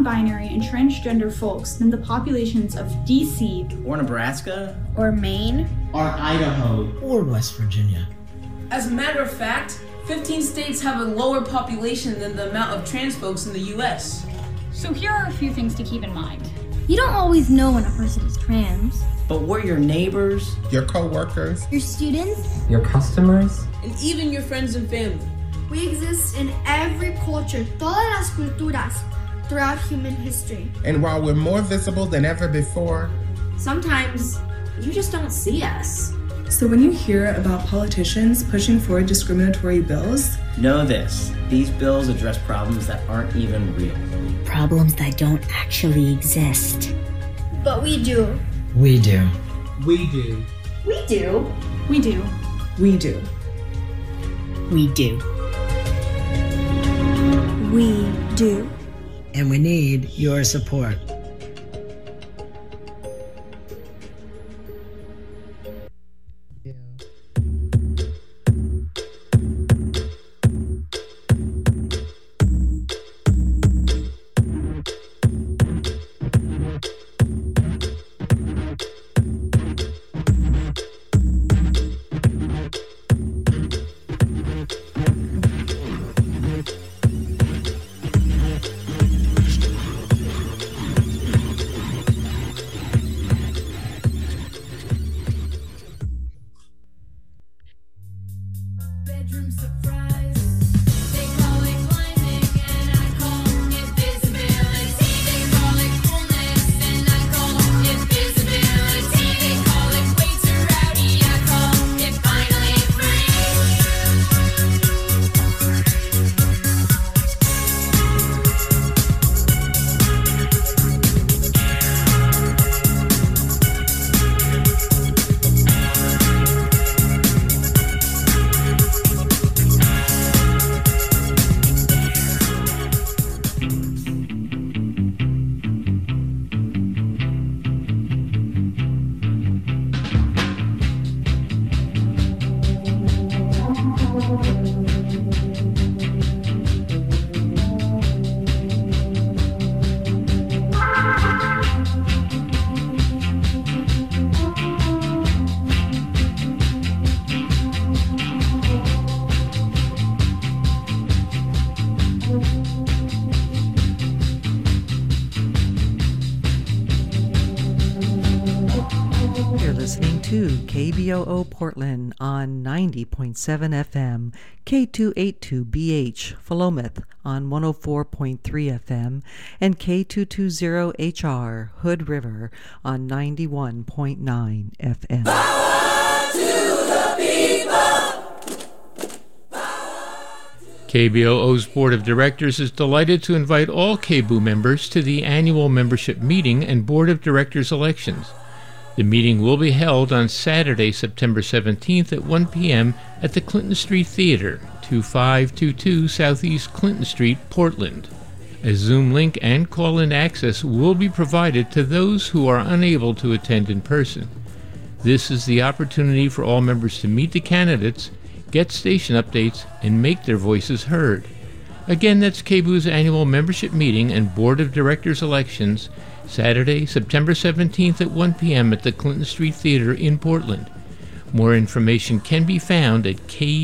non-binary and transgender folks than the populations of DC, or Nebraska, or Maine, or Idaho, or West Virginia. As a matter of fact, 15 states have a lower population than the amount of trans folks in the US. So here are a few things to keep in mind. You don't always know when a person is trans. But we're your neighbors, your co-workers, your students, your customers, and even your friends and family. We exist in every culture, todas las culturas, throughout human history. And while we're more visible than ever before, sometimes you just don't see us. So when you hear about politicians pushing forward discriminatory bills, know this: these bills address problems that aren't even real. Problems that don't actually exist. But we do. We do. We do. We do. We do. We do. We do. We do. And we need your support. KBOO Portland on 90.7 FM, K282BH Philomath on 104.3 FM, and K220HR Hood River on 91.9 FM. Power to the people! KBOO's Board of Directors is delighted to invite all KBOO members to the annual membership meeting and Board of Directors elections. The meeting will be held on Saturday, September 17th at 1 p.m. at the Clinton Street Theater, 2522 Southeast Clinton Street, Portland. A Zoom link and call-in access will be provided to those who are unable to attend in person. This is the opportunity for all members to meet the candidates, get station updates, and make their voices heard. Again, that's KBOO's annual membership meeting and Board of Directors elections, Saturday, September 17th at 1 p.m. at the Clinton Street Theater in Portland. More information can be found at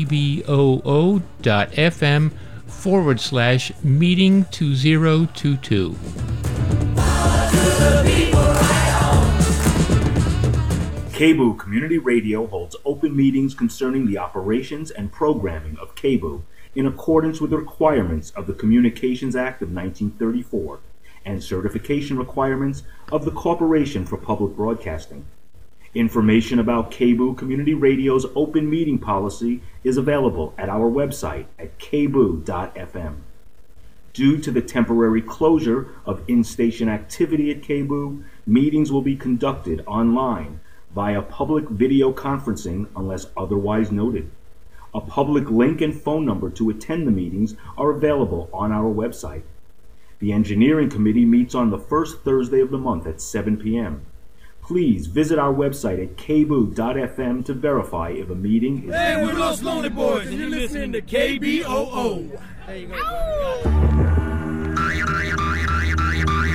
kboo.fm/meeting2022. KBOO Community Radio holds open meetings concerning the operations and programming of KBOO in accordance with the requirements of the Communications Act of 1934. And certification requirements of the Corporation for Public Broadcasting. Information about KBOO Community Radio's open meeting policy is available at our website at kboo.fm. Due to the temporary closure of in-station activity at KBOO, meetings will be conducted online via public video conferencing unless otherwise noted. A public link and phone number to attend the meetings are available on our website. The Engineering Committee meets on the first Thursday of the month at 7 p.m. Please visit our website at kboo.fm to verify if a meeting is... Hey, we're Los Lonely Boys, and you're listening to KBOO. There you go.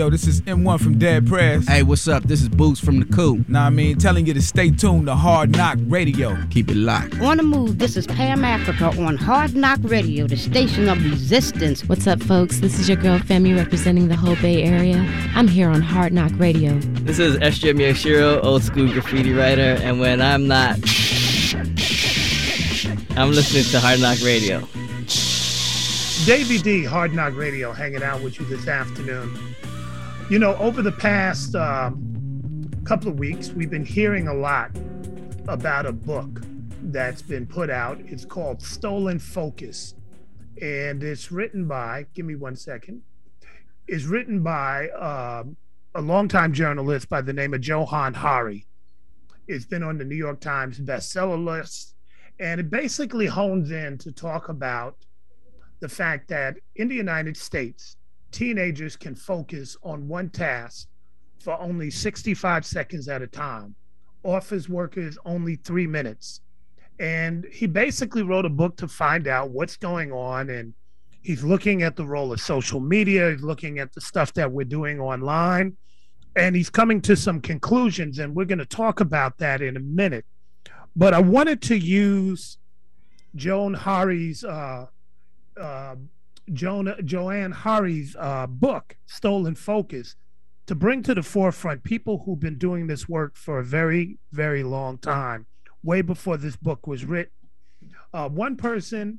Yo, this is M1 from Dead Press. Hey, what's up? This is Boots from the Coup. Nah, I mean, telling you to stay tuned to Hard Knock Radio. Keep it locked. On the move, this is Pam Africa on Hard Knock Radio, the station of resistance. What's up, folks? This is your girl Femi representing the whole Bay Area. I'm here on Hard Knock Radio. This is SJ Miyashiro, old school graffiti writer, and when I'm not, I'm listening to Hard Knock Radio. Davey D, Hard Knock Radio, hanging out with you this afternoon. You know, over the past couple of weeks, we've been hearing a lot about a book that's been put out. It's called Stolen Focus, and it's written by, give me one second, it's written by a longtime journalist by the name of Johann Hari. It's been on the New York Times bestseller list, and it basically hones in to talk about the fact that in the United States, teenagers can focus on one task for only 65 seconds at a time. Office workers only 3 minutes. And he basically wrote a book to find out what's going on. And he's looking at the role of social media. He's looking at the stuff that we're doing online. And he's coming to some conclusions. And we're going to talk about that in a minute. But I wanted to use Johann Hari's Johann Hari's book, Stolen Focus, to bring to the forefront people who've been doing this work for a very, very long time, way before this book was written. One person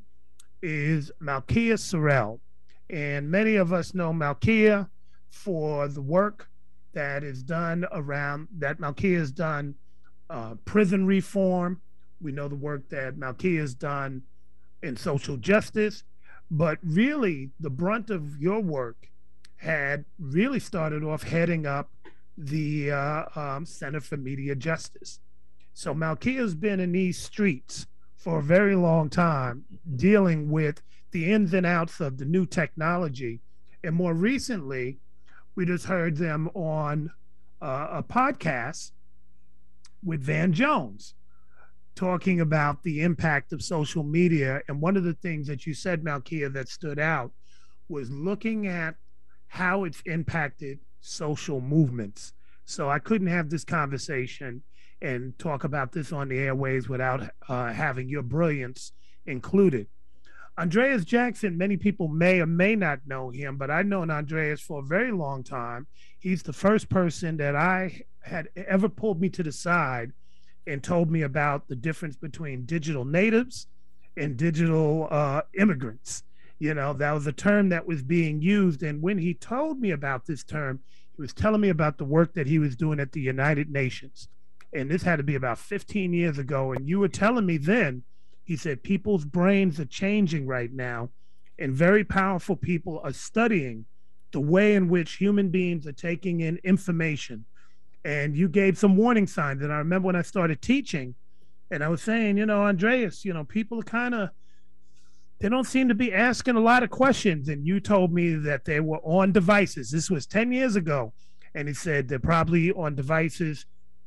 is Malkia Sorrell, and many of us know Malkia for the work that is done around, that Malkia has done prison reform. We know the work that Malkia has done in social justice. But really, the brunt of your work had really started off heading up the Center for Media Justice. So Malkia's been in these streets for a very long time, dealing with the ins and outs of the new technology. And more recently, we just heard them on a podcast with Van Jones, talking about the impact of social media. And one of the things that you said, Malkia, that stood out was looking at how it's impacted social movements. So I couldn't have this conversation and talk about this on the airwaves without having your brilliance included. Andreas Jackson, many people may or may not know him, but I've known Andreas for a very long time. He's the first person that I had ever pulled me to the side and told me about the difference between digital natives and digital immigrants. You know, that was a term that was being used. And when he told me about this term, he was telling me about the work that he was doing at the United Nations. And this had to be about 15 years ago. And you were telling me then, he said, people's brains are changing right now, and very powerful people are studying the way in which human beings are taking in information. And you gave some warning signs. And I remember when I started teaching, and I was saying, you know, Andreas, you know, people are kind of, they don't seem to be asking a lot of questions. And you told me that they were on devices. This was 10 years ago. And he said they're probably on devices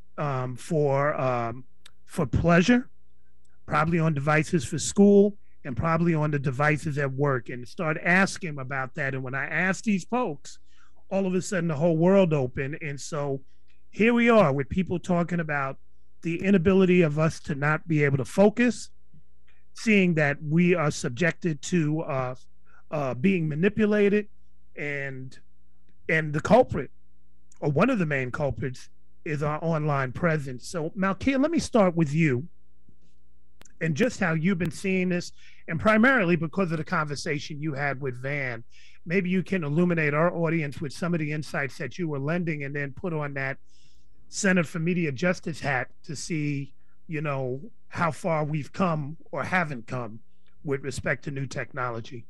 for pleasure, probably on devices for school, and probably on the devices at work. And start asking about that. And when I asked these folks, all of a sudden the whole world opened. And so here we are with people talking about the inability of us to not be able to focus, seeing that we are subjected to being manipulated, and the culprit, or one of the main culprits, is our online presence. So Malkia, let me start with you and just how you've been seeing this, and primarily because of the conversation you had with Van. Maybe you can illuminate our audience with some of the insights that you were lending, and then put on that Center for Media Justice hat to see, you know, how far we've come or haven't come with respect to new technology.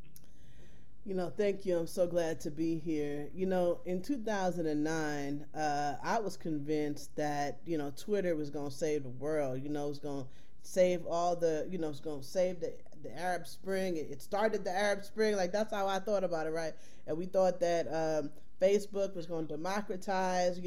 You know, thank you. I'm so glad to be here. You know, in 2009, I was convinced that, you know, Twitter was going to save the world. You know, it was going to save all the, you know, it's going to save the Arab Spring. It started the Arab Spring. Like, that's how I thought about it, right? And we thought that Facebook was going to democratize,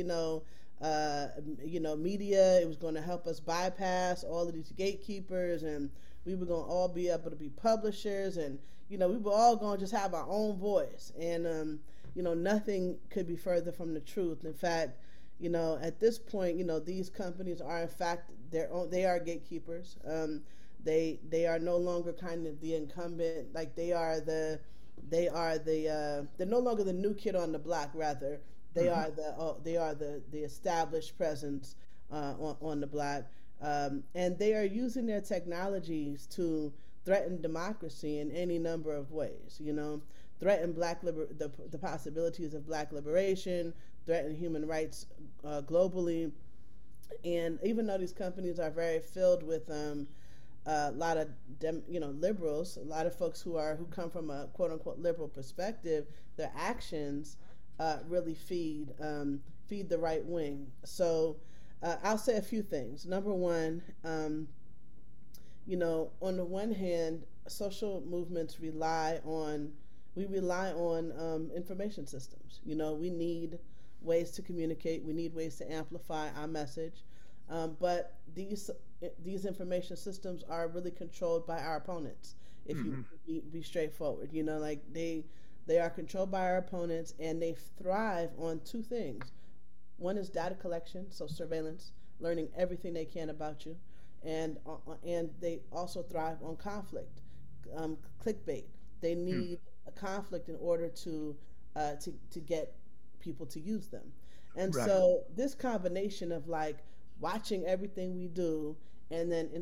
media. It was going to help us bypass all of these gatekeepers, and we were going to all be able to be publishers, and, you know, we were all going to just have our own voice. And, nothing could be further from the truth. In fact, at this point, these companies are in fact they are gatekeepers. They are no longer kind of the incumbent, like they're no longer the new kid on the block. Rather, they are the established presence on the block, and they are using their technologies to threaten democracy in any number of ways. Threaten the possibilities of Black liberation, threaten human rights globally, and even though these companies are very filled with a lot of liberals, a lot of folks who come from a quote unquote liberal perspective, their actions really feed the right wing. So I'll say a few things. Number one, on the one hand, social movements rely on information systems. We need ways to communicate. We need ways to amplify our message. But these information systems are really controlled by our opponents. If you be straightforward, they are controlled by our opponents, and they thrive on two things. One is data collection, so surveillance, learning everything they can about you, and they also thrive on conflict, clickbait. They need a conflict in order to get people to use them. And so this combination of watching everything we do and then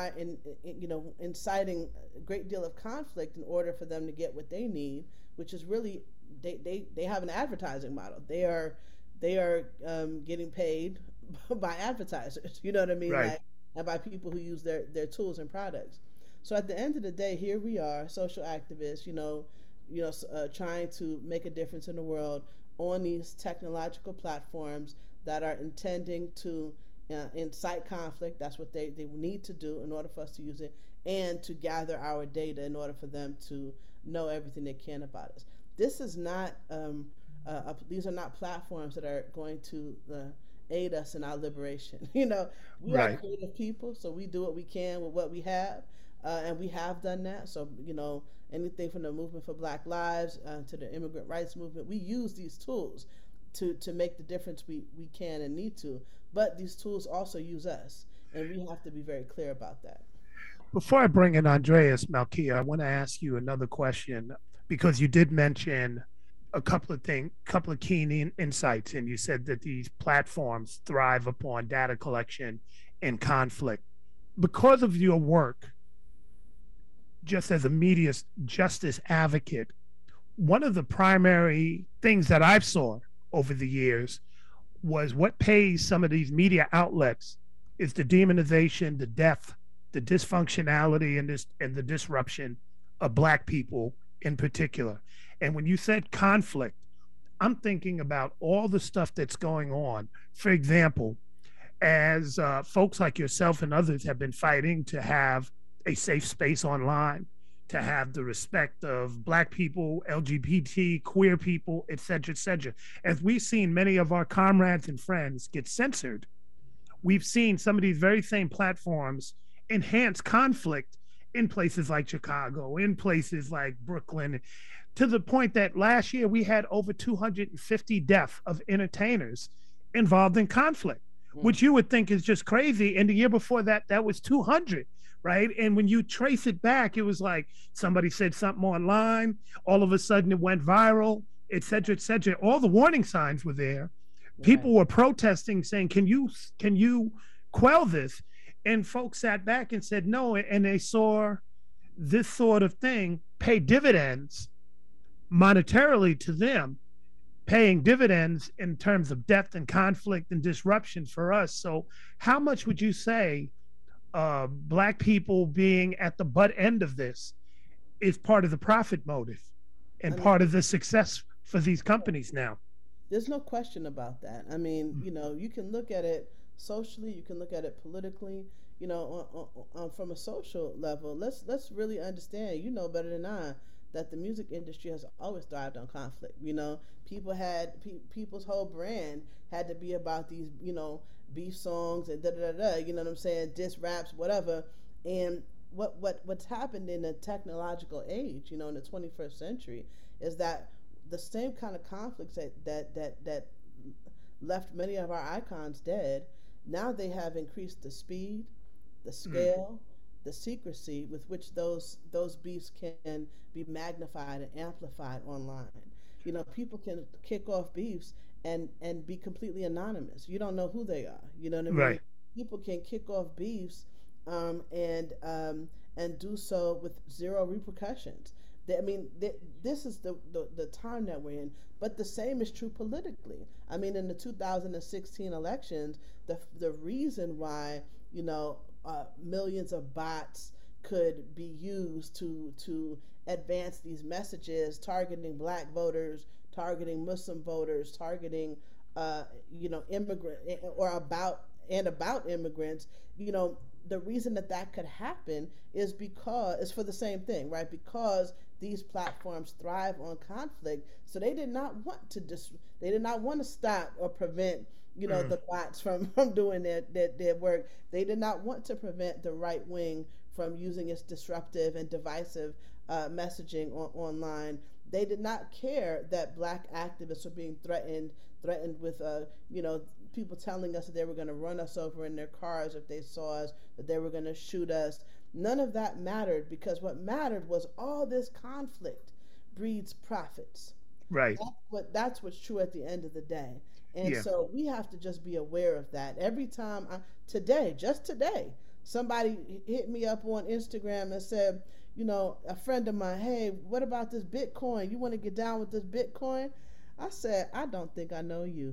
inciting a great deal of conflict in order for them to get what they need, which is really they have an advertising model. They are getting paid by advertisers, you know what I mean? Right. And by people who use their tools and products. So at the end of the day, here we are, social activists, trying to make a difference in the world on these technological platforms that are intending to incite conflict. That's what they need to do in order for us to use it, and to gather our data in order for them to know everything they can about us. This is not these are not platforms that are going to aid us in our liberation. We are creative people, so we do what we can with what we have, and we have done that. So anything from the movement for Black Lives to the immigrant rights movement, we use these tools to make the difference we can and need to. But these tools also use us, and we have to be very clear about that. Before I bring in Andreas Malkia, I want to ask you another question, because you did mention a couple of key insights, and you said that these platforms thrive upon data collection and conflict. Because of your work, just as a media justice advocate, one of the primary things that I've saw over the years was what pays some of these media outlets is the demonization, the death, the dysfunctionality, and the disruption of Black people in particular. And when you said conflict, I'm thinking about all the stuff that's going on. For example, as folks like yourself and others have been fighting to have a safe space online, to have the respect of Black people, LGBT, queer people, et cetera, as we've seen many of our comrades and friends get censored, we've seen some of these very same platforms enhance conflict in places like Chicago, in places like Brooklyn, to the point that last year we had over 250 deaths of entertainers involved in conflict, which you would think is just crazy. And the year before that, that was 200, right? And when you trace it back, it was like somebody said something online, all of a sudden it went viral, et cetera, et cetera. All the warning signs were there. People were protesting, saying, can you quell this? And folks sat back and said no, and they saw this sort of thing pay dividends monetarily to them, paying dividends in terms of death and conflict and disruption for us. So how much would you say Black people being at the butt end of this is part of the profit motive and part of the success for these companies now? There's no question about that. I mean, you can look at it socially, you can look at it politically, from a social level. Let's really understand, better than I, that the music industry has always thrived on conflict. People's whole brand had to be about these, beef songs and you know what I'm saying, diss raps, whatever. And what's happened in the technological age, in the 21st century, is that the same kind of conflicts that left many of our icons dead, now they have increased the speed, the scale, the secrecy with which those beefs can be magnified and amplified online. You know, people can kick off beefs and be completely anonymous. You don't know who they are. You know what I mean? Right. People can kick off beefs and do so with zero repercussions. This is the time that we're in, but the same is true politically. I mean, in the 2016 elections, the reason why, you know, millions of bots could be used to advance these messages targeting Black voters, targeting Muslim voters, targeting immigrant or about immigrants. You know, the reason that could happen is for the same thing, right? Because these platforms thrive on conflict, so they did not want to stop or prevent, you know, the bots from doing their work. They did not want to prevent the right wing from using its disruptive and divisive messaging online. They did not care that Black activists were being threatened with, people telling us that they were going to run us over in their cars if they saw us, that they were going to shoot us. None of that mattered, because what mattered was all this conflict breeds profits. Right. That's what's true at the end of the day. And so we have to just be aware of that. Every time just today, somebody hit me up on Instagram and said, you know, a friend of mine, hey, what about this Bitcoin? You want to get down with this Bitcoin? I said, I don't think I know you.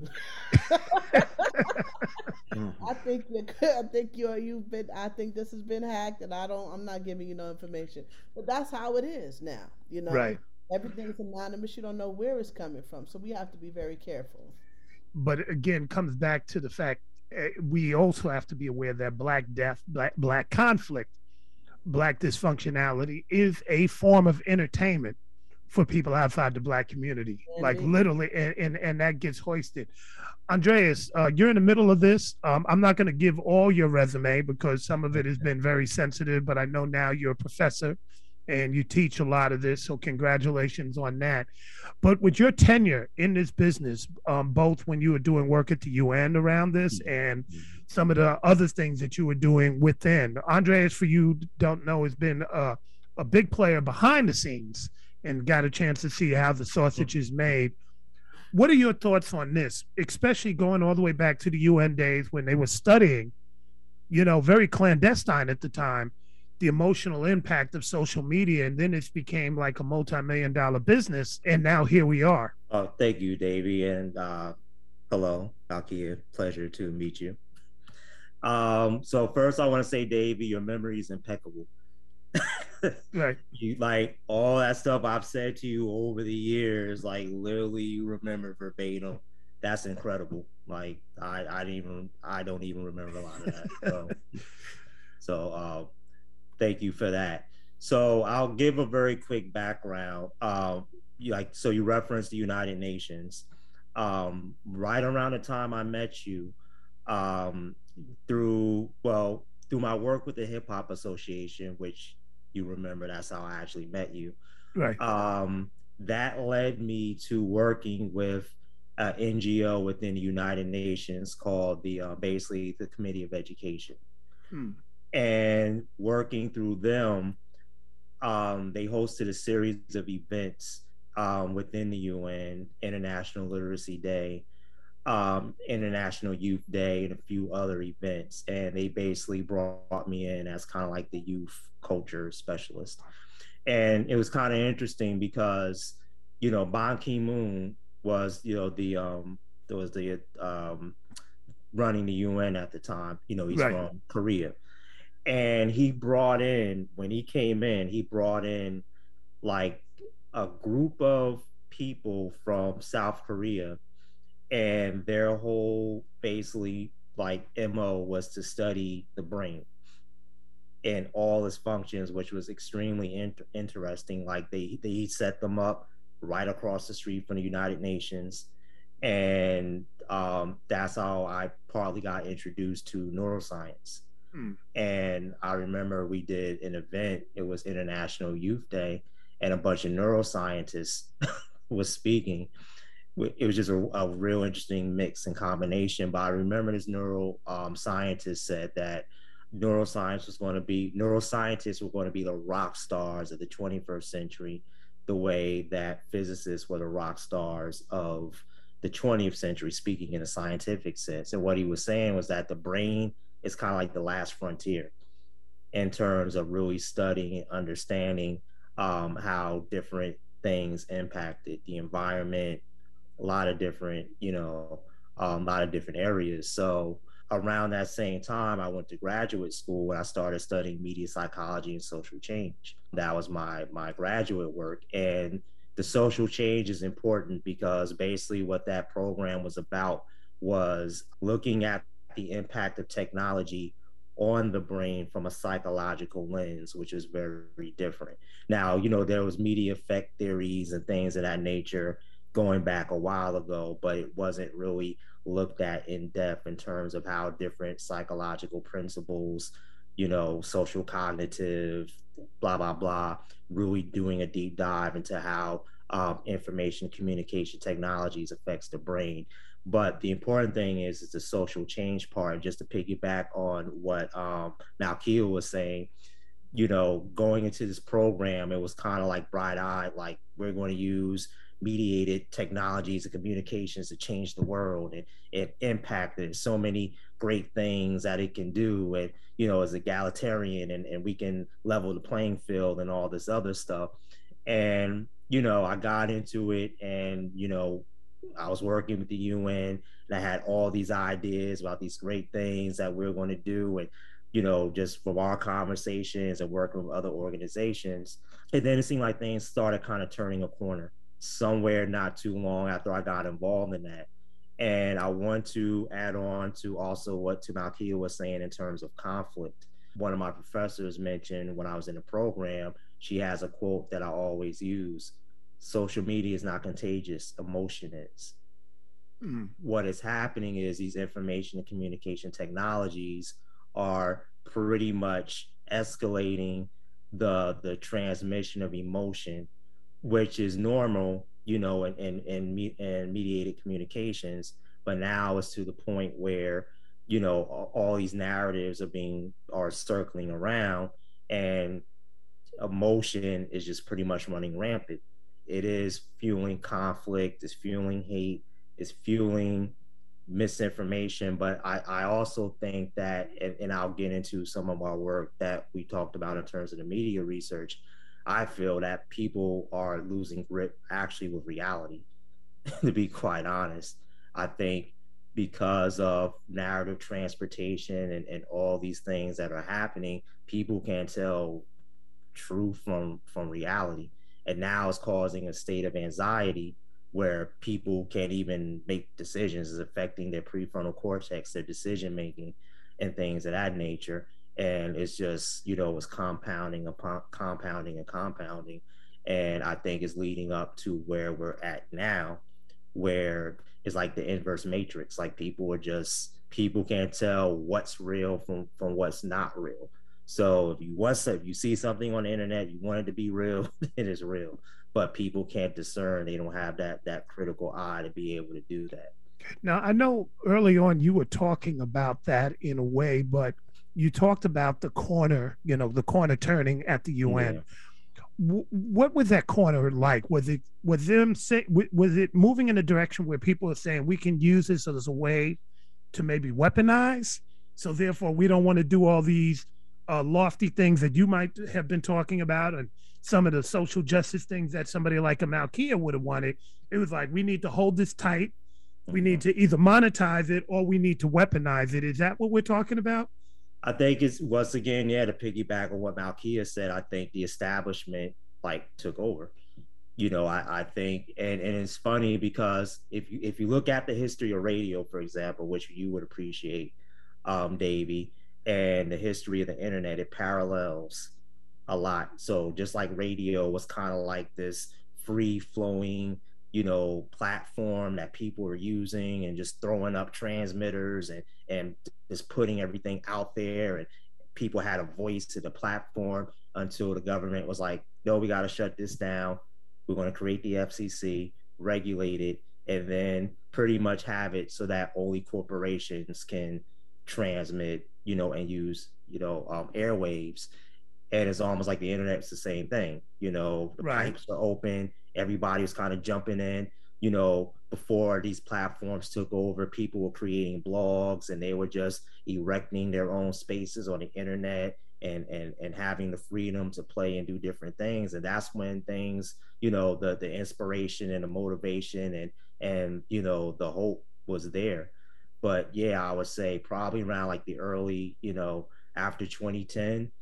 I think you're good. I think this has been hacked, and I'm not giving you no information. But that's how it is now. You know, right. Everything's anonymous. You don't know where it's coming from. So we have to be very careful. But again, comes back to the fact we also have to be aware that Black death, Black conflict, Black dysfunctionality is a form of entertainment for people outside the Black community, literally, and that gets hoisted. Andreas, you're in the middle of this. I'm not going to give all your resume because some of it has been very sensitive, but I know now you're a professor and you teach a lot of this, so congratulations on that. But with your tenure in this business, both when you were doing work at the UN around this and some of the other things that you were doing within, Andreas, for you don't know, has been a big player behind the scenes and got a chance to see how the sausage is made. What are your thoughts on this, especially going all the way back to the UN days when they were studying, you know, very clandestine at the time, the emotional impact of social media, and then it became like a multi-million-dollar business, and now here we are. Thank you, Davey, and hello, Aki, pleasure to meet you. So first I want to say, Davey, your memory is impeccable. Right. You, like, all that stuff I've said to you over the years, like, literally you remember verbatim. That's incredible. Like, I don't even remember a lot of that. So thank you for that. So I'll give a very quick background. You referenced the United Nations. Right around the time I met you, through my work with the Hip Hop Association, which you remember, that's how I actually met you. Right. That led me to working with an NGO within the United Nations called basically the Committee of Education. And working through them, they hosted a series of events within the UN, International Literacy Day, International Youth Day, and a few other events. And they basically brought me in as kind of like the youth culture specialist. And it was kind of interesting because, you know, Ban Ki-moon was, you know, running the UN at the time. You know, he's from Korea. And when he came in, he brought in like a group of people from South Korea, and their whole basically like MO was to study the brain and all its functions, which was extremely interesting. Like they set them up right across the street from the United Nations. And that's how I partly got introduced to neuroscience. And I remember we did an event, it was International Youth Day, and a bunch of neuroscientists was speaking, it was just a real interesting mix and combination. But I remember this scientist said that neuroscientists were going to be the rock stars of the 21st century, the way that physicists were the rock stars of the 20th century, speaking in a scientific sense. And what he was saying was that the brain is kind of like the last frontier in terms of really studying and understanding how different things impacted the environment, a lot of different areas. So around that same time, I went to graduate school and I started studying media psychology and social change. That was my graduate work. And the social change is important because basically what that program was about was looking at the impact of technology on the brain from a psychological lens, which is very different. Now, there was media effect theories and things of that nature going back a while ago, but it wasn't really looked at in depth in terms of how different psychological principles, social cognitive, blah, blah, blah, really doing a deep dive into how information communication technologies affects the brain. But the important thing is the social change part. Just to piggyback on what Malkia was saying, going into this program, it was kind of like bright-eyed, like we're going to use mediated technologies and communications to change the world, and it impacted so many great things that it can do, and as egalitarian, and we can level the playing field and all this other stuff. And I got into it, and I was working with the UN, and I had all these ideas about these great things that we're going to do, and just from our conversations and working with other organizations. And then it seemed like things started kind of turning a corner somewhere not too long after I got involved in that. And I want to add on to also what Malkia was saying in terms of conflict. One of my professors mentioned when I was in the program, she has a quote that I always use: social media is not contagious, emotion is. What is happening is these information and communication technologies are pretty much escalating the transmission of emotion, which is normal, in mediated communications. But now it's to the point where, all these narratives are circling around, and emotion is just pretty much running rampant. It is fueling conflict, it's fueling hate, it's fueling misinformation. But I also think that, and I'll get into some of our work that we talked about in terms of the media research, I feel that people are losing grip actually with reality, to be quite honest. I think because of narrative transportation and all these things that are happening, people can't tell truth from reality. And now it's causing a state of anxiety where people can't even make decisions. It's affecting their prefrontal cortex, their decision making, and things of that nature. And it's just, it's compounding upon compounding and compounding. And I think it's leading up to where we're at now, where it's like the inverse matrix. Like people can't tell what's real from what's not real. So if you see something on the internet, you want it to be real, it is real. But people can't discern. They don't have that critical eye to be able to do that. Now, I know early on you were talking about that in a way, but you talked about the corner turning at the UN. Yeah. What was that corner like? Was it moving in a direction where people are saying we can use this as a way to maybe weaponize? So therefore, we don't want to do all these lofty things that you might have been talking about, and some of the social justice things that somebody like a Malkia would have wanted. It was like, we need to hold this tight. We need to either monetize it or we need to weaponize it. Is that what we're talking about? I think it's, once again, to piggyback on what Malkia said, I think the establishment took over. I think, and it's funny because if you look at the history of radio, for example, which you would appreciate, Davey, and the history of the internet, it parallels a lot. So just like radio was kind of like this free flowing, platform that people were using and just throwing up transmitters and just putting everything out there, and people had a voice to the platform until the government was like, no, we got to shut this down. We're going to create the FCC. regulated, and then pretty much have it so that only corporations can transmit, and use, airwaves. And it's almost like the internet's the same thing. The pipes are open, everybody's kind of jumping in. Before these platforms took over, people were creating blogs and they were just erecting their own spaces on the internet and having the freedom to play and do different things. And that's when things, the inspiration and the motivation and the hope was there. But yeah, I would say probably around like the early, after 2010,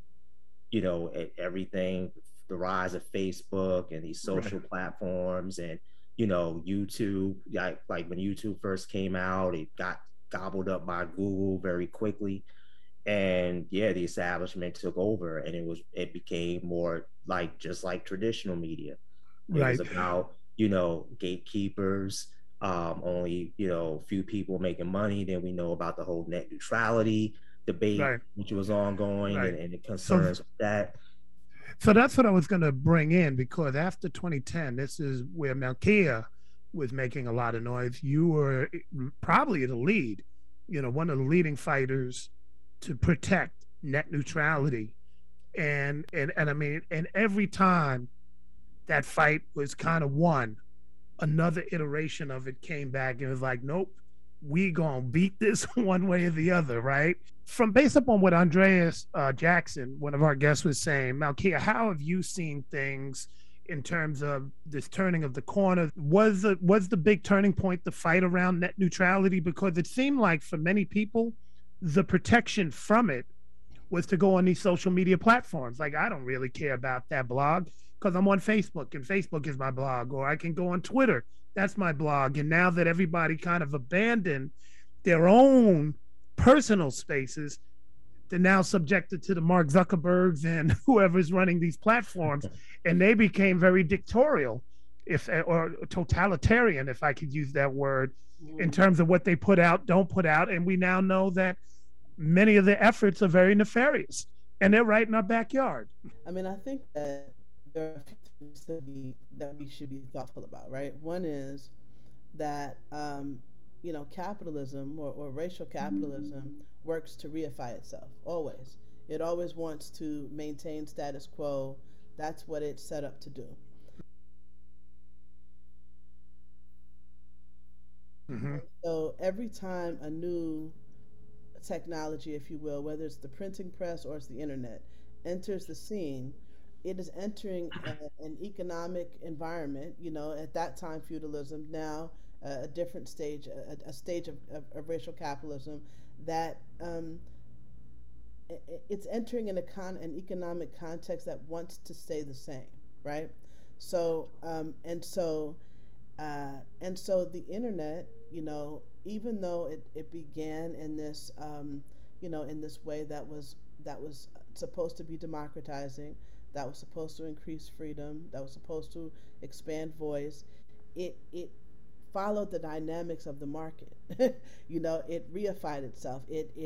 everything, the rise of Facebook and these social platforms and, YouTube, like when YouTube first came out, it got gobbled up by Google very quickly. And yeah, the establishment took over, and it became more just like traditional media. It was about, gatekeepers, only, few people making money. Then we know about the whole net neutrality debate, which was ongoing, and the concerns with that. So that's what I was going to bring in, because after 2010, this is where Malkia was making a lot of noise. You were probably the lead, one of the leading fighters to protect net neutrality. And I mean, and every time that fight was kind of won, another iteration of it came back and was like, nope, we gonna beat this one way or the other, right? From based upon what Andreas Jackson, one of our guests, was saying, Malkia, how have you seen things in terms of this turning of the corner? Was the big turning point the fight around net neutrality? Because it seemed like for many people, the protection from it was to go on these social media platforms. Like, I don't really care about that blog because I'm on Facebook and Facebook is my blog, or I can go on Twitter. That's my blog. And now that everybody kind of abandoned their own personal spaces, they're now subjected to the Mark Zuckerbergs and whoever's running these platforms. And they became very dictatorial, or totalitarian, if I could use that word, in terms of what they put out, don't put out. And we now know that many of their efforts are very nefarious, and they're right in our backyard. I mean, I think that there are a few things that we should be thoughtful about, right? One is that, capitalism or racial capitalism works to reify itself, always. It always wants to maintain status quo. That's what it's set up to do. Mm-hmm. So every time a new technology, if you will, whether it's the printing press or it's the internet, enters the scene, it is entering an economic environment, at that time feudalism, now a different stage, a stage of racial capitalism, that it's entering an economic context that wants to stay the same, right? So and so the internet, even though it began in this in this way that was supposed to be democratizing, that was supposed to increase freedom, that was supposed to expand voice, it followed the dynamics of the market. It reified itself.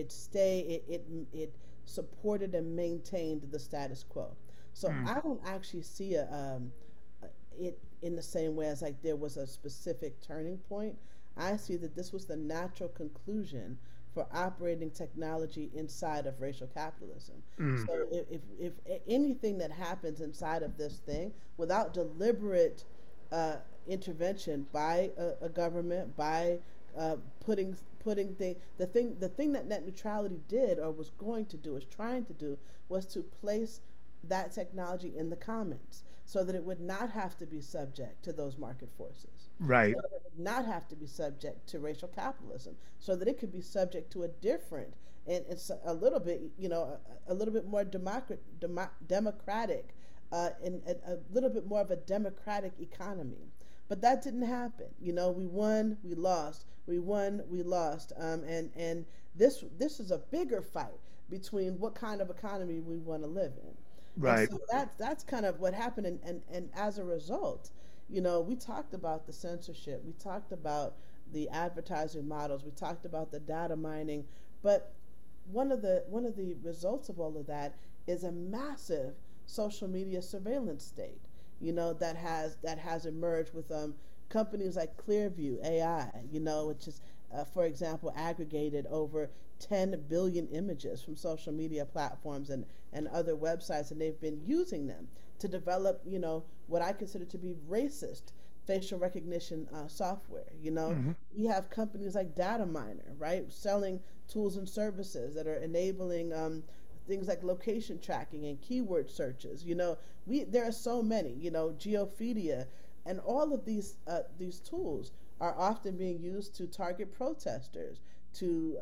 It supported and maintained the status quo. So I don't actually see it in the same way as like there was a specific turning point. I see that this was the natural conclusion for operating technology inside of racial capitalism. So if anything that happens inside of this thing without deliberate intervention by a government, by putting the thing that net neutrality did or was going to do, was trying to do, was to place that technology in the commons so that it would not have to be subject to those market forces. Right. So that it would not have to be subject to racial capitalism, so that it could be subject to a different, and it's a little bit, a little bit more democratic, and a little bit more of a democratic economy. But that didn't happen. We won, we lost. We won, we lost. And this is a bigger fight between what kind of economy we want to live in. Right. And so that's kind of what happened. And as a result, we talked about the censorship. We talked about the advertising models. We talked about the data mining. But one of the results of all of that is a massive social media surveillance state, that has emerged with companies like Clearview AI, which is, for example, aggregated over 10 billion images from social media platforms and other websites, and they've been using them to develop, what I consider to be racist facial recognition software. We have companies like Dataminr, right, selling tools and services that are enabling things like location tracking and keyword searches. There are so many, Geophedia, and all of these tools are often being used to target protesters, to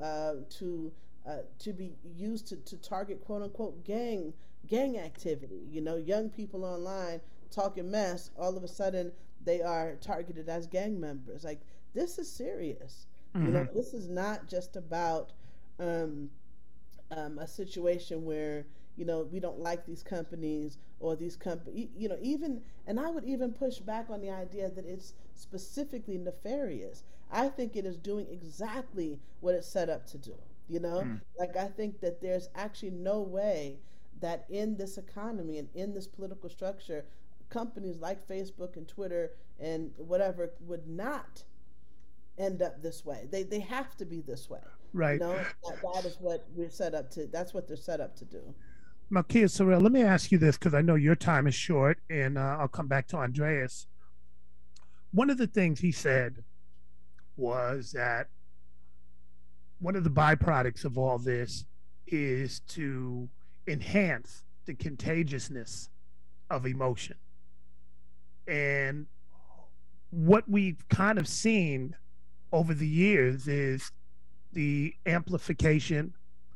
be used to target quote unquote gang activity. Young people online talking mess, all of a sudden they are targeted as gang members. Like, this is serious. This is not just about a situation where we don't like these companies or these companies, even, and I would even push back on the idea that it's specifically nefarious. I think it is doing exactly what it's set up to do. Like, I think that there's actually no way that in this economy and in this political structure, companies like Facebook and Twitter and whatever would not end up this way. They have to be this way. Right. That is what we're set up to. That's what they're set up to do. Malkia Sorrell, let me ask you this, because I know your time is short, and I'll come back to Andreas. One of the things he said was that one of the byproducts of all this is to enhance the contagiousness of emotion. And what we've kind of seen over the years is the amplification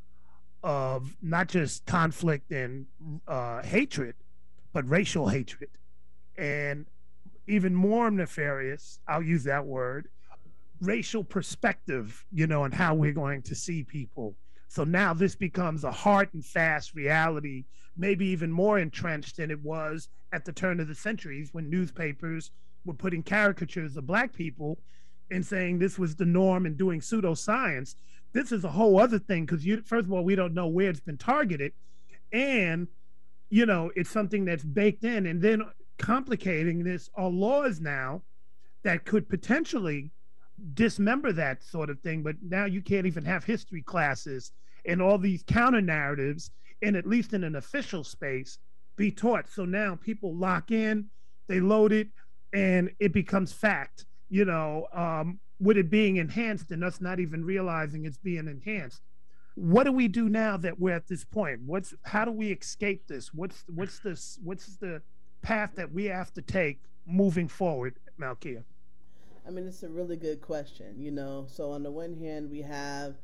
of not just conflict and hatred, but racial hatred. And even more nefarious, I'll use that word, racial perspective, on how we're going to see people. So now this becomes a hard and fast reality, maybe even more entrenched than it was at the turn of the centuries when newspapers were putting caricatures of Black people and saying this was the norm and doing pseudoscience. This is a whole other thing, because first of all, we don't know where it's been targeted, and it's something that's baked in. And then complicating this are laws now that could potentially dismember that sort of thing. But now you can't even have history classes and all these counter narratives, and at least in an official space, be taught. So now people lock in, they load it, and it becomes fact. With it being enhanced and us not even realizing it's being enhanced. What do we do now that we're at this point? How do we escape this? What's the path that we have to take moving forward, Malkia? I mean, it's a really good question. So on the one hand, we have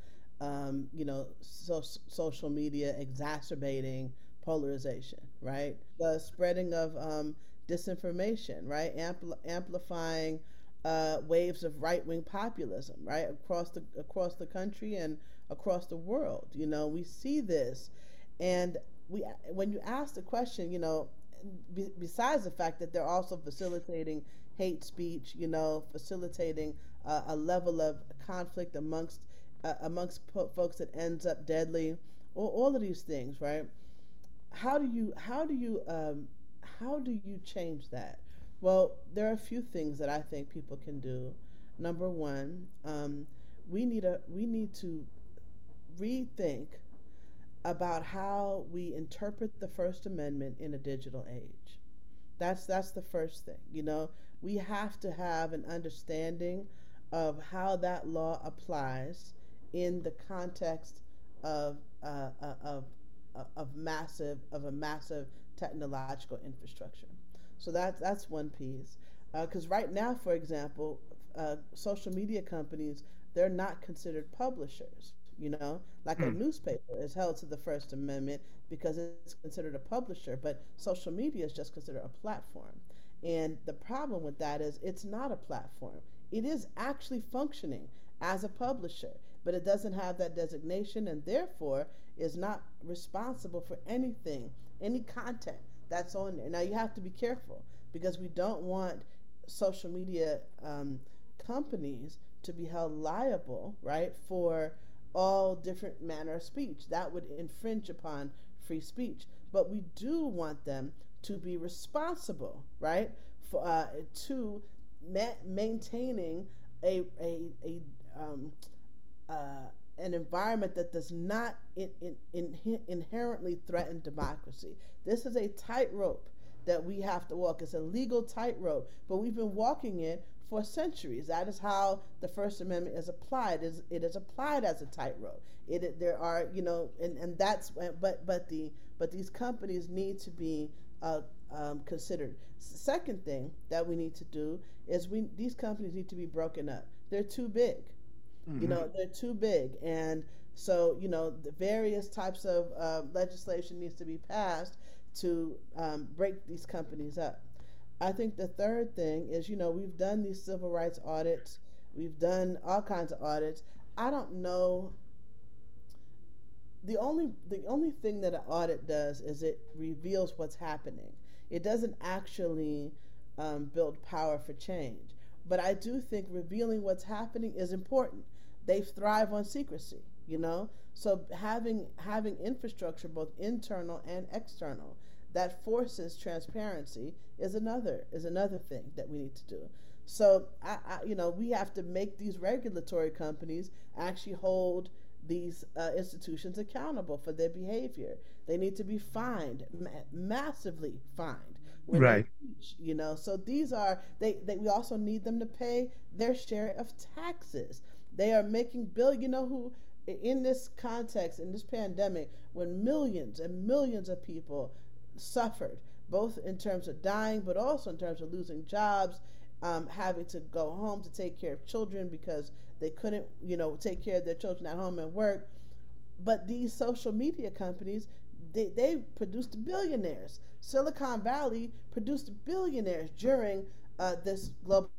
social media exacerbating polarization, right? The spreading of disinformation, right? Amplifying waves of right-wing populism, right, across the country and across the world. We see this, and when you ask the question, besides the fact that they're also facilitating hate speech, facilitating a level of conflict amongst folks that ends up deadly, all of these things, right? How do you change that? Well, there are a few things that I think people can do. Number one, we need to rethink about how we interpret the First Amendment in a digital age. That's the first thing. We have to have an understanding of how that law applies in the context of a massive technological infrastructure. So that's one piece. Because right now, for example, social media companies, they're not considered publishers. Like a newspaper is held to the First Amendment because it's considered a publisher, but social media is just considered a platform. And the problem with that is it's not a platform. It is actually functioning as a publisher, but it doesn't have that designation, and therefore is not responsible for anything, any content that's on there. Now, you have to be careful, because we don't want social media companies to be held liable, right, for all different manner of speech. That would infringe upon free speech. But we do want them to be responsible, right, for, to maintaining an environment that does not inherently threaten democracy. This is a tightrope that we have to walk. It's a legal tightrope, but we've been walking it for centuries. That is how the First Amendment is applied. It is applied as a tightrope. There are, and that's, but these companies need to be considered. Second thing that we need to do is these companies need to be broken up. They're too big. Mm-hmm. They're too big, and so the various types of legislation needs to be passed to break these companies up. I think the third thing is, we've done these civil rights audits, we've done all kinds of audits. I don't know. The only thing that an audit does is it reveals what's happening. It doesn't actually build power for change. But I do think revealing what's happening is important. They thrive on secrecy, So having infrastructure, both internal and external, that forces transparency is another thing that we need to do. So we have to make these regulatory companies actually hold these institutions accountable for their behavior. They need to be fined, massively fined. Right. So these are we also need them to pay their share of taxes. They are making who in this context, in this pandemic, when millions and millions of people suffered, both in terms of dying, but also in terms of losing jobs, having to go home to take care of children because they couldn't, take care of their children at home and work. But these social media companies, they produced billionaires. Silicon Valley produced billionaires during this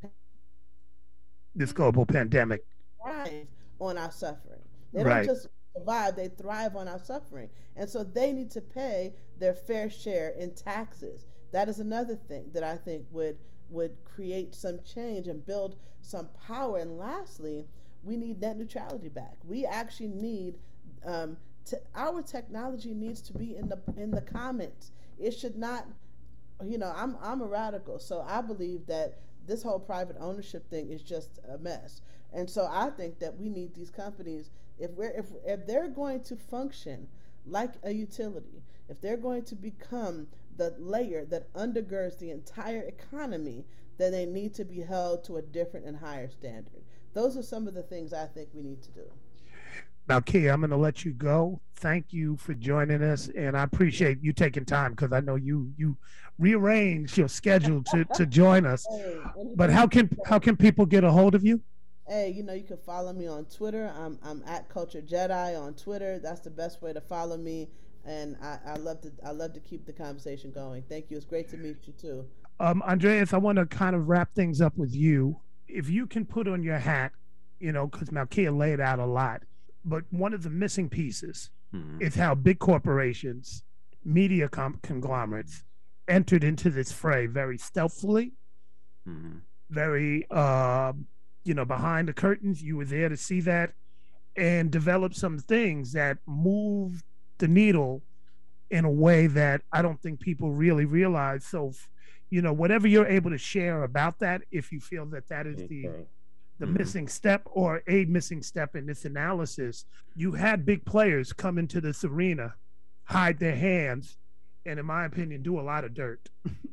global pandemic. Thrive on our suffering. They right. don't just survive, they thrive on our suffering. And so they need to pay their fair share in taxes. That is another thing that I think would create some change and build some power. And lastly, we need net neutrality back. We actually need our technology needs to be in the comments. It should not, I'm a radical, so I believe that this whole private ownership thing is just a mess. And so I think that we need these companies, if they're going to function like a utility, if they're going to become the layer that undergirds the entire economy, then they need to be held to a different and higher standard. Those are some of the things I think we need to do. Now, Key, I'm going to let you go. Thank you for joining us, and I appreciate you taking time because I know you rearranged your schedule to join us. But how can people get a hold of you? Hey, you can follow me on Twitter. I'm at Culture Jedi on Twitter. That's the best way to follow me, and I love to keep the conversation going. Thank you. It's great to meet you too. Andreas, I want to kind of wrap things up with you. If you can put on your hat, because Malkia laid out a lot, but one of the missing pieces is how big corporations, media conglomerates entered into this fray very stealthily, very, behind the curtains. You were there to see that and develop some things that moved the needle in a way that I don't think people really realize. So, whatever you're able to share about that, if you feel that is the missing step or a missing step in this analysis, you had big players come into this arena, hide their hands, and in my opinion, do a lot of dirt.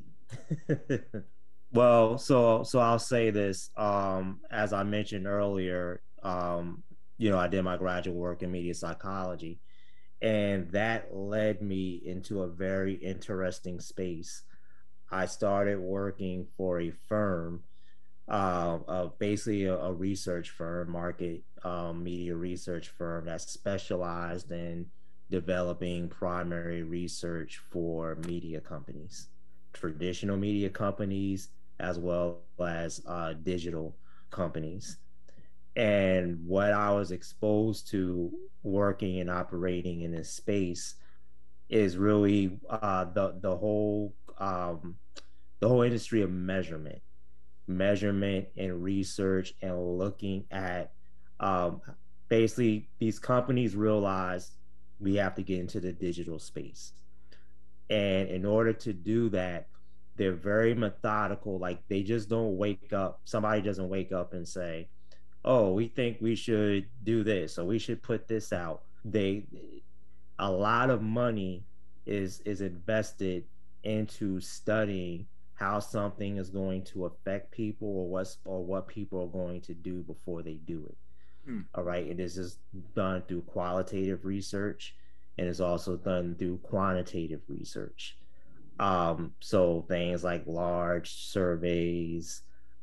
Well, so I'll say this, as I mentioned earlier, I did my graduate work in media psychology, and that led me into a very interesting space. I started working for a firm, basically a research firm, market media research firm that specialized in developing primary research for media companies, traditional media companies, as well as digital companies. And what I was exposed to working and operating in this space is really the whole industry of measurement and research, and looking at basically these companies realize we have to get into the digital space. And in order to do that, they're very methodical. Like they just don't wake up. Somebody doesn't wake up and say, oh, we think we should do this, or we should put this out. A lot of money is invested into studying how something is going to affect people, or what people are going to do before they do it. All right. And this is done through qualitative research, and it's also done through quantitative research. So things like large surveys,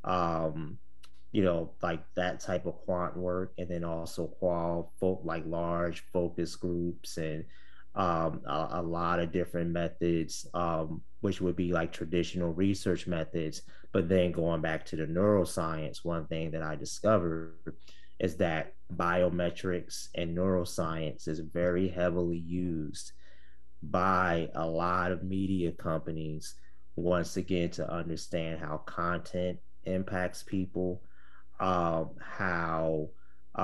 like that type of quant work, and then also like large focus groups, and a lot of different methods, which would be like traditional research methods. But then going back to the neuroscience, one thing that I discovered is that biometrics and neuroscience is very heavily used by a lot of media companies, once again, to understand how content impacts people, how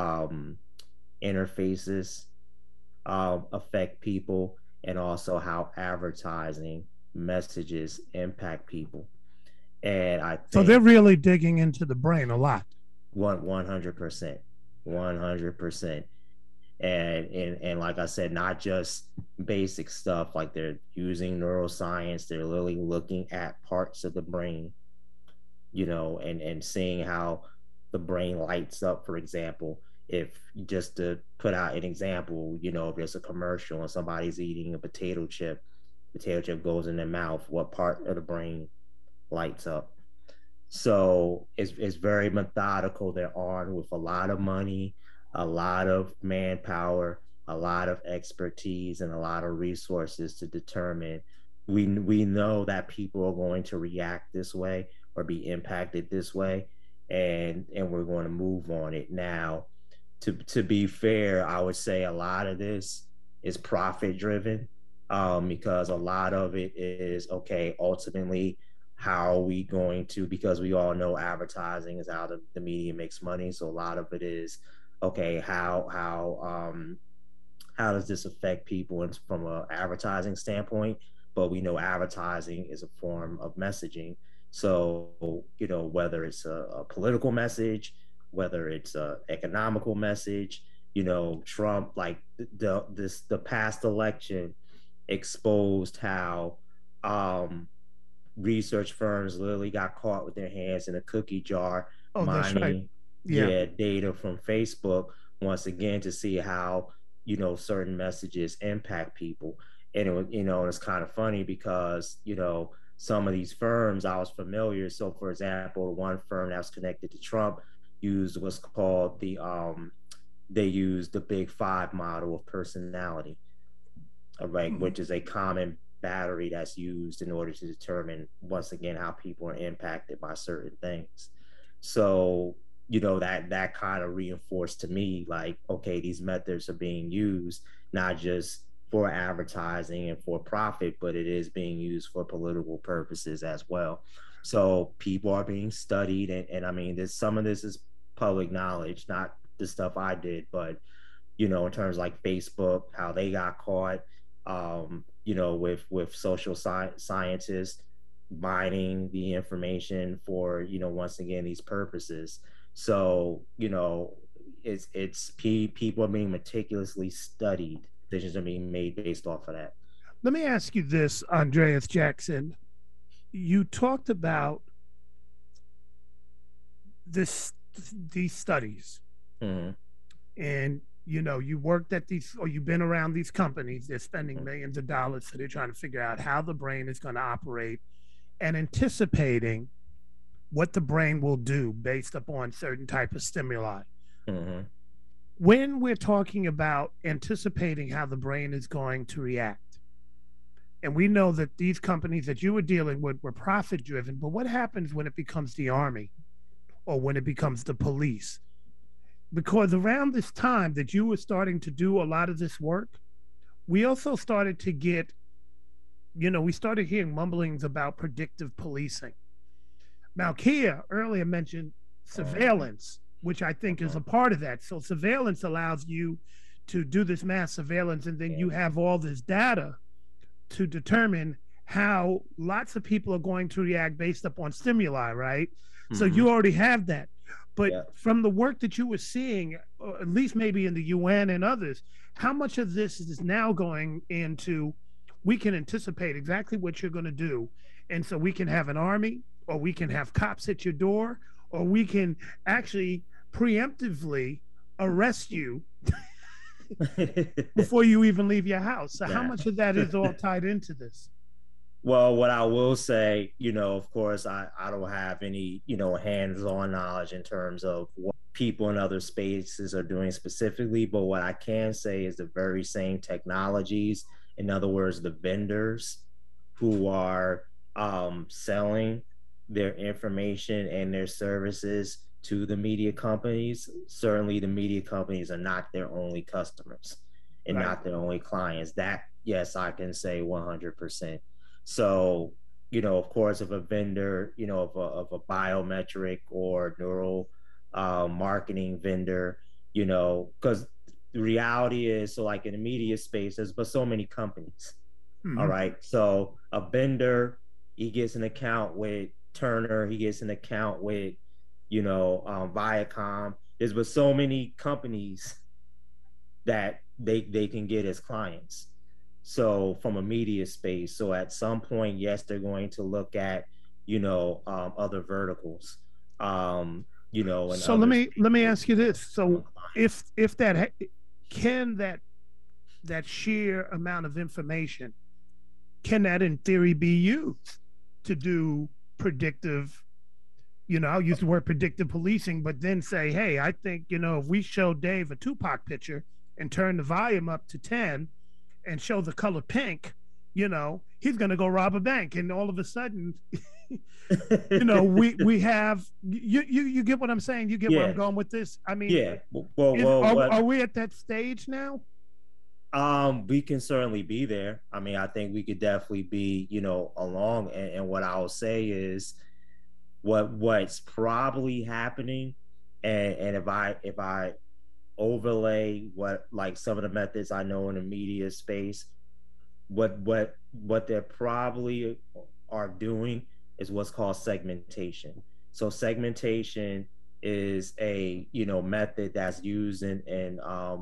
interfaces affect people, and also how advertising messages impact people. And I think so they're really digging into the brain a lot. 100%. And like I said, not just basic stuff, like they're using neuroscience, they're literally looking at parts of the brain, and seeing how the brain lights up. For example, if just to put out an example, if there's a commercial and somebody's eating a potato chip goes in their mouth, what part of the brain lights up? So it's very methodical. They're armed with a lot of money, a lot of manpower, a lot of expertise, and a lot of resources to determine. We know that people are going to react this way or be impacted this way, and we're going to move on it. Now, to be fair, I would say a lot of this is profit driven, because a lot of it is, okay, ultimately, how are we going to, because we all know advertising is how the media makes money. So a lot of it is, okay, how does this affect people from an advertising standpoint? But we know advertising is a form of messaging. So, whether it's a political message, whether it's a economical message, Trump, like the past election exposed how research firms literally got caught with their hands in a cookie jar, mining data from Facebook, once again, to see how certain messages impact people. And it was, it's kind of funny because some of these firms I was familiar. So for example, the one firm that was connected to Trump used what's called they used the Big Five model of personality, right, which is a common battery that's used in order to determine, once again, how people are impacted by certain things. So that kind of reinforced to me, like, okay, these methods are being used not just for advertising and for profit, but it is being used for political purposes as well. So people are being studied, and I mean, some of this is public knowledge, not the stuff I did, but in terms like Facebook, how they got caught, with social scientists mining the information for, once again, these purposes. So, it's people are being meticulously studied. Decisions are being made based off of that. Let me ask you this, Andreas Jackson. You talked about these studies, and you worked at these, or you've been around these companies. They're spending millions of dollars, so they're trying to figure out how the brain is going to operate and anticipating what the brain will do based upon certain type of stimuli. When we're talking about anticipating how the brain is going to react, and we know that these companies that you were dealing with were profit driven, but what happens when it becomes the army or when it becomes the police? Because around this time that you were starting to do a lot of this work, we also started to get, we started hearing mumblings about predictive policing. Now, Kia earlier mentioned surveillance, which I think is a part of that. So surveillance allows you to do this mass surveillance, and then you have all this data to determine how lots of people are going to react based upon stimuli, right? So Mhm. you already have that. But Yeah. from the work that you were seeing, or at least maybe in the UN and others, how much of this is now going into, we can anticipate exactly what you're going to do. And so we can have an army, or we can have cops at your door, or we can actually preemptively arrest you before you even leave your house. So how Yeah. much of that is all tied into this? Well, what I will say, of course, I don't have any, hands-on knowledge in terms of what people in other spaces are doing specifically, but what I can say is the very same technologies, in other words, the vendors who are selling their information and their services to the media companies, certainly the media companies are not their only customers and Right. not their only clients. That, yes, I can say 100%. So, of course, if a vendor, of a biometric or neural marketing vendor, because the reality is, so like in the media space, there's but so many companies. All right. So a vendor, he gets an account with Turner, he gets an account with, Viacom. There's but so many companies that they can get as clients. So from a media space, so at some point, yes, they're going to look at, other verticals, and So let me ask you this. So if that can that sheer amount of information, can that in theory be used to do predictive, I'll use the word predictive policing, but then say, hey, I think, if we show Dave a Tupac picture and turn the volume up to 10 and show the color pink, he's going to go rob a bank. And all of a sudden, we have, you get what I'm saying? You get where I'm going with this? I mean, yeah. Are we at that stage now? We can certainly be there. I mean, I think we could definitely be, along. And what I'll say is what's probably happening. And if I overlay what, like some of the methods I know in the media space, what they probably are doing is what's called segmentation. So segmentation is a, method that's used in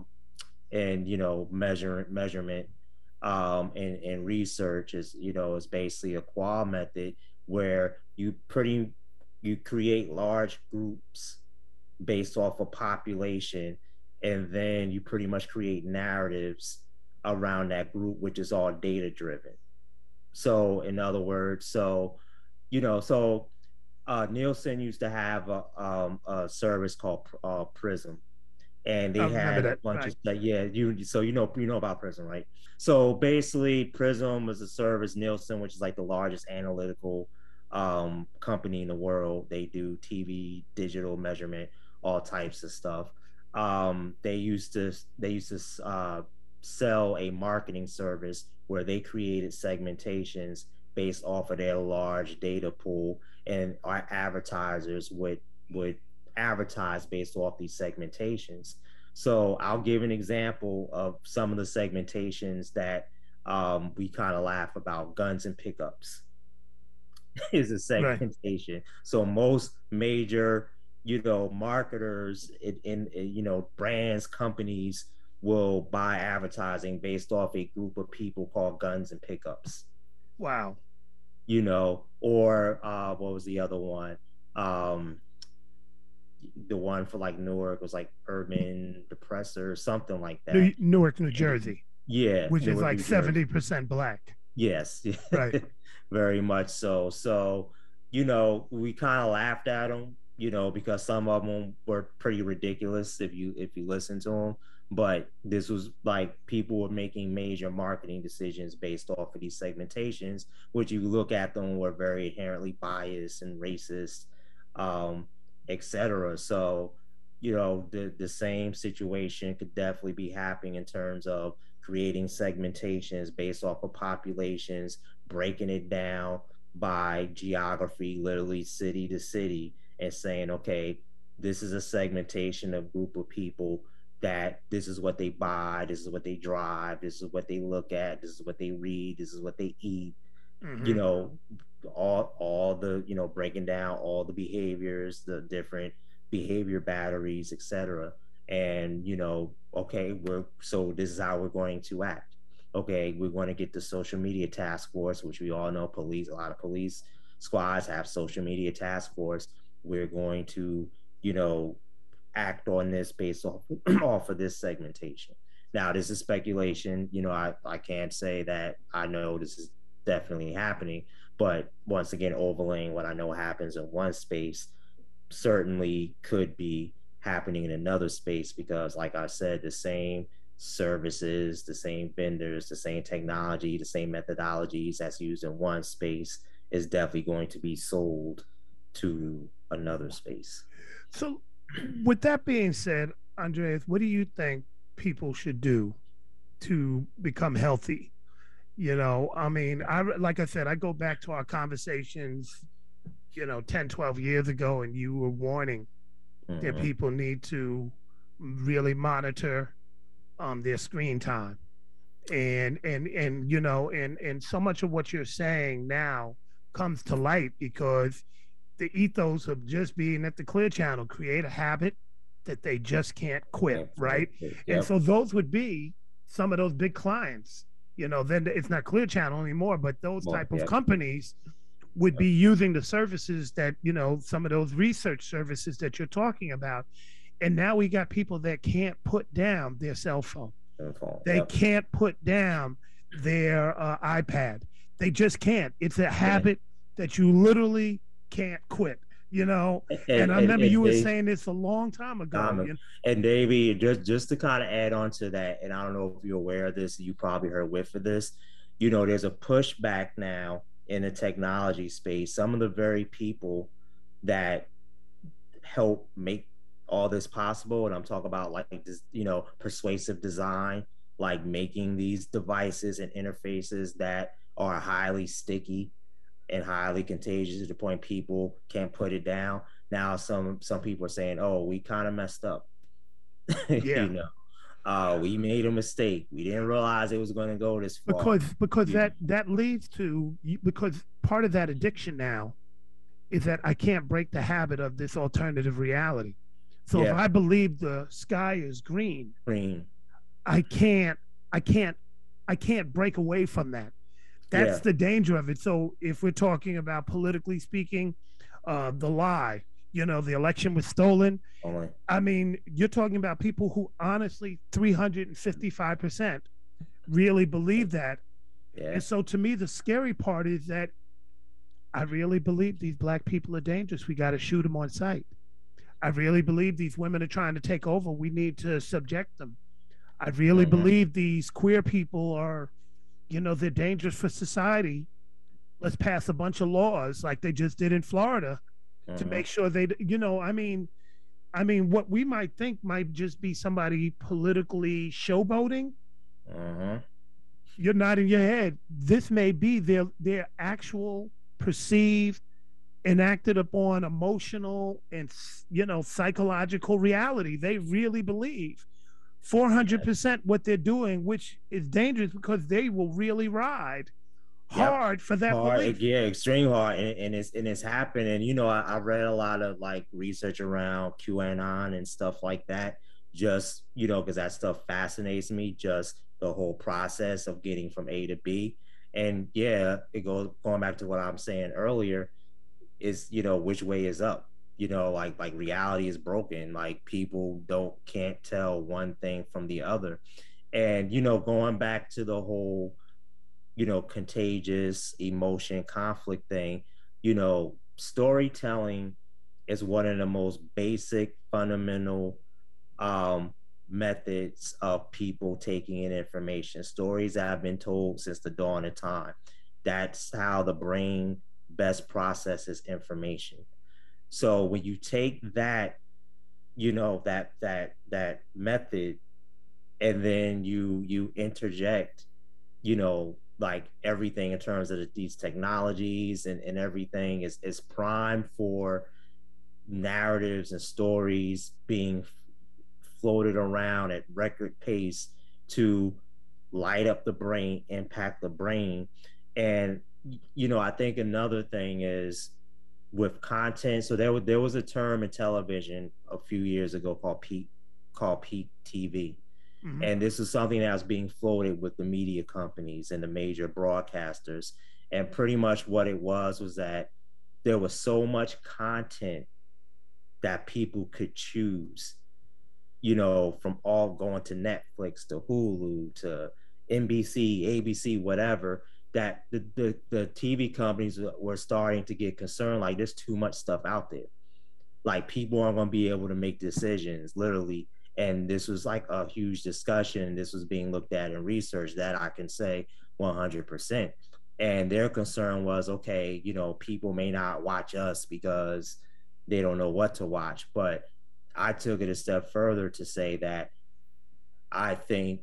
measurement and research is, is basically a qual method where you create large groups based off of population, and then you pretty much create narratives around that group, which is all data driven. So in other words, Nielsen used to have a service called Prism, and they had a bunch of stuff. Yeah, you know about Prism, right? So basically, Prism is a service. Nielsen, which is like the largest analytical company in the world, they do TV, digital measurement, all types of stuff. They used to sell a marketing service where they created segmentations based off of their large data pool, and our advertisers would advertise based off these segmentations. So I'll give an example of some of the segmentations that we kind of laugh about. Guns and pickups is a segmentation. Right. So most major, marketers in brands, companies will buy advertising based off a group of people called guns and pickups. Wow. Or what was the other one? The one for like Newark was like Urban Depressor, something like that. Newark, New Jersey. Yeah. Which is like 70% black. Yes. Right. Very much so. So, we kind of laughed at them, because some of them were pretty ridiculous if you listen to them. But this was like people were making major marketing decisions based off of these segmentations, which you look at them were very inherently biased and racist, etc. So, the same situation could definitely be happening in terms of creating segmentations based off of populations, breaking it down by geography, literally city to city, and saying, okay, this is a segmentation of group of people that this is what they buy, this is what they drive, this is what they look at, this is what they read, this is what they eat, Mm-hmm. You know, all the, you know, breaking down all the behaviors, the different behavior batteries, etc. And, you know, okay, so this is how we're going to act. Okay, we're going to get the social media task force, which we all know a lot of police squads have social media task force. We're going to, you know, act on this based off of this segmentation. Now, this is speculation. You know, I can't say that I know this is definitely happening, but once again, overlaying what I know happens in one space certainly could be happening in another space, because like I said, the same services, the same vendors, the same technology, the same methodologies that's used in one space is definitely going to be sold to another space. So with that being said, Andreas, what do you think people should do to become healthy? You know, I mean, like I said, I go back to our conversations, you know, 10, 12 years ago, and you were warning that people need to really monitor their screen time. And you know, and so much of what you're saying now comes to light because the ethos of just being at the Clear Channel, create a habit that they just can't quit, right? Yep. And so those would be some of those big clients. You know, then it's not Clear Channel anymore, but those type of companies would be using the services that, you know, some of those research services that you're talking about. And now we got people that can't put down their cell phone. They can't put down their iPad. They just can't. It's a habit that you literally can't quit, you know. And I remember you were saying this a long time ago. And Davey, just to kind of add on to that, and I don't know if you're aware of this, you probably heard whiff of this, you know, there's a pushback now in the technology space. Some of the very people that help make all this possible, and I'm talking about like this, you know, persuasive design, like making these devices and interfaces that are highly sticky and highly contagious to the point people can't put it down. Now some people are saying, oh, we kind of messed up. You know, we made a mistake. We didn't realize it was going to go this far. Because that leads to, because part of that addiction now is that I can't break the habit of this alternative reality. So if I believe the sky is green, I can't break away from that. That's the danger of it. So if we're talking about politically speaking, the lie, you know, the election was stolen. I mean, you're talking about people who honestly 355% really believe that. And so to me, the scary part is that I really believe these black people are dangerous. We got to shoot them on sight. I really believe these women are trying to take over. We need to subject them. I really believe these queer people are, you know, they're dangerous for society. Let's pass a bunch of laws like they just did in Florida to make sure they, you know, I mean, what we might think might just be somebody politically showboating. You're nodding your head. This may be their actual perceived, enacted upon emotional and, you know, psychological reality. They really believe 400% what they're doing, which is dangerous because they will really ride hard for that belief. Yeah, extreme hard, and it's happened. And you know, I read a lot of like research around QAnon and stuff like that. Just, you know, because that stuff fascinates me. Just the whole process of getting from A to B, and it goes going back to what I'm saying earlier. Is, you know, which way is up? You know, like reality is broken. Like people can't tell one thing from the other. And, you know, going back to the whole, you know, contagious emotion conflict thing, you know, storytelling is one of the most basic, fundamental methods of people taking in information. Stories that have been told since the dawn of time. That's how the brain best processes information. So when you take that, you know, that method, and then you interject, you know, like everything in terms of these technologies and everything is primed for narratives and stories being floated around at record pace to light up the brain, impact the brain. And I think another thing is with content. So there was a term in television a few years ago called peak TV. Mm-hmm. And this is something that was being floated with the media companies and the major broadcasters. And pretty much what it was that there was so much content that people could choose, from all going to Netflix to Hulu to NBC, ABC, whatever, that the TV companies were starting to get concerned, like there's too much stuff out there. Like people aren't going to be able to make decisions, literally. And this was like a huge discussion. This was being looked at in research that I can say 100%. And their concern was, okay, people may not watch us because they don't know what to watch. But I took it a step further to say that I think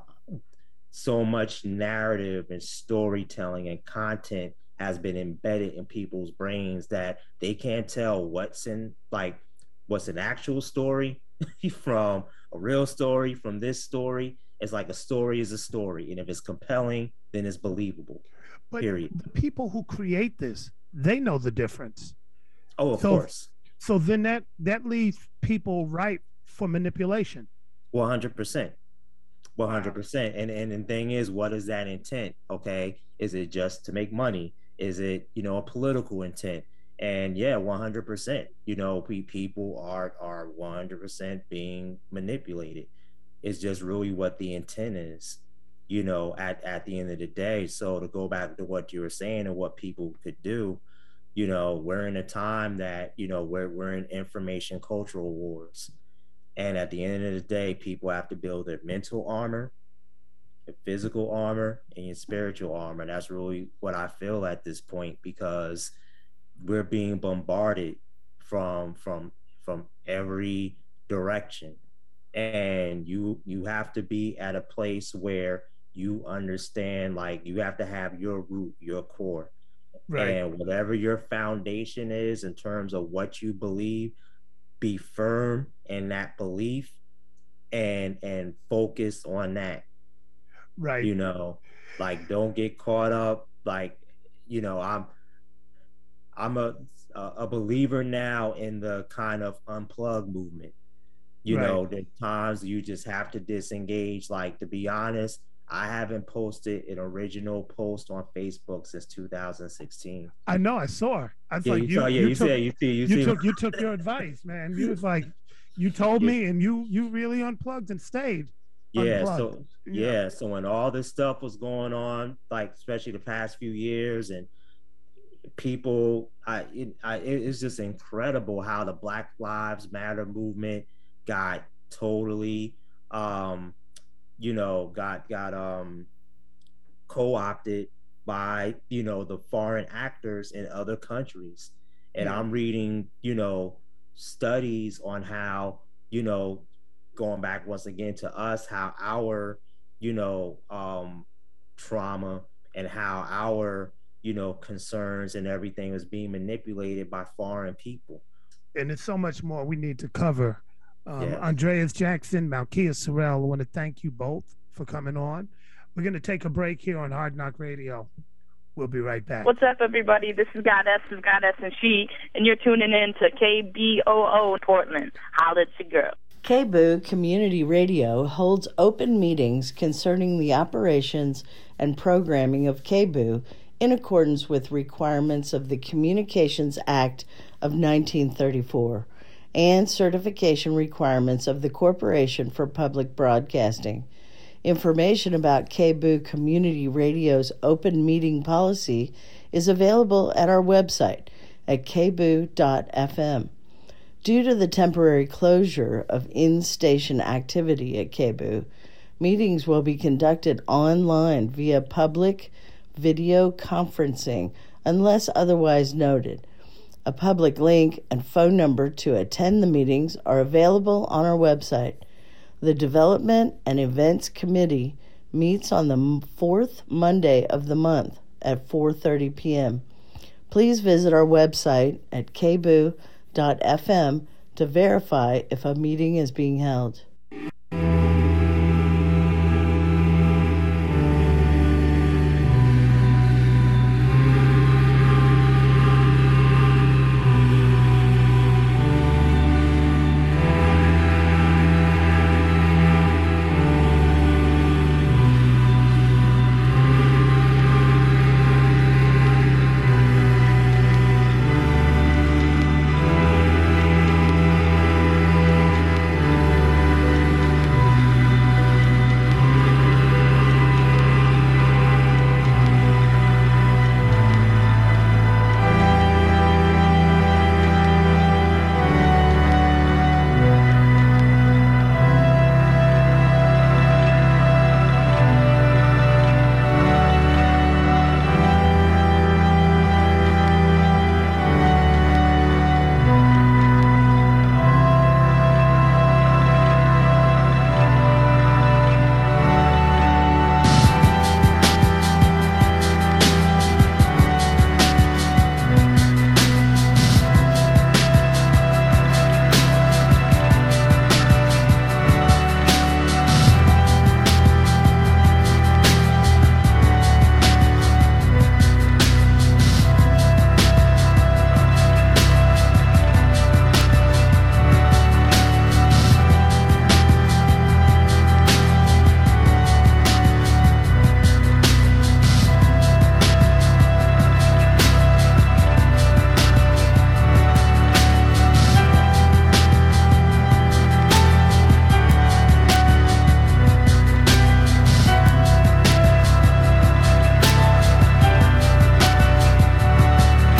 so much narrative and storytelling and content has been embedded in people's brains that they can't tell what's an actual story from a real story from this story. It's like a story is a story, and if it's compelling, then it's believable. But period. The people who create this, they know the difference. Oh, of course. So then that leaves people ripe for manipulation. 100%. 100%. And the thing is, what is that intent? Okay, is it just to make money? Is it a political intent? And yeah, 100%. People are 100% being manipulated. It's just really what the intent is, at the end of the day. So to go back to what you were saying and what people could do, we're in a time that, we're in information cultural wars. And at the end of the day, people have to build their mental armor, their physical armor, and your spiritual armor. That's really what I feel at this point, because we're being bombarded from every direction. And you have to be at a place where you understand, like, you have to have your root, your core. Right. And whatever your foundation is in terms of what you believe, be firm in that belief and focus on that. Right. Like, don't get caught up. Like, I'm a believer now in the kind of unplug movement. There times you just have to disengage. Like, to be honest, I haven't posted an original post on Facebook since 2016. I know, I saw her. I was like, you took your advice, man. You was like, you told me, and you really unplugged and stayed. Yeah. Unplugged. So when all this stuff was going on, like especially the past few years, and people, it's just incredible how the Black Lives Matter movement got totally, co-opted by, the foreign actors in other countries. And I'm reading, studies on how, going back once again to us, how our, trauma and how our, concerns and everything is being manipulated by foreign people. And there's so much more we need to cover. Andreas Jackson, Malkia Sorrell, I want to thank you both for coming on. We're going to take a break here on Hard Knock Radio. We'll be right back. What's up, everybody? This is Goddess and She, and you're tuning in to KBOO Portland. Holla at your girl. KBOO Community Radio holds open meetings concerning the operations and programming of KBOO in accordance with requirements of the Communications Act of 1934 and certification requirements of the Corporation for Public Broadcasting. Information about KBOO Community Radio's open meeting policy is available at our website at kboo.fm. Due to the temporary closure of in-station activity at KBOO, meetings will be conducted online via public video conferencing unless otherwise noted. A public link and phone number to attend the meetings are available on our website. The Development and Events Committee meets on the fourth Monday of the month at 4:30 p.m. Please visit our website at kboo.fm to verify if a meeting is being held.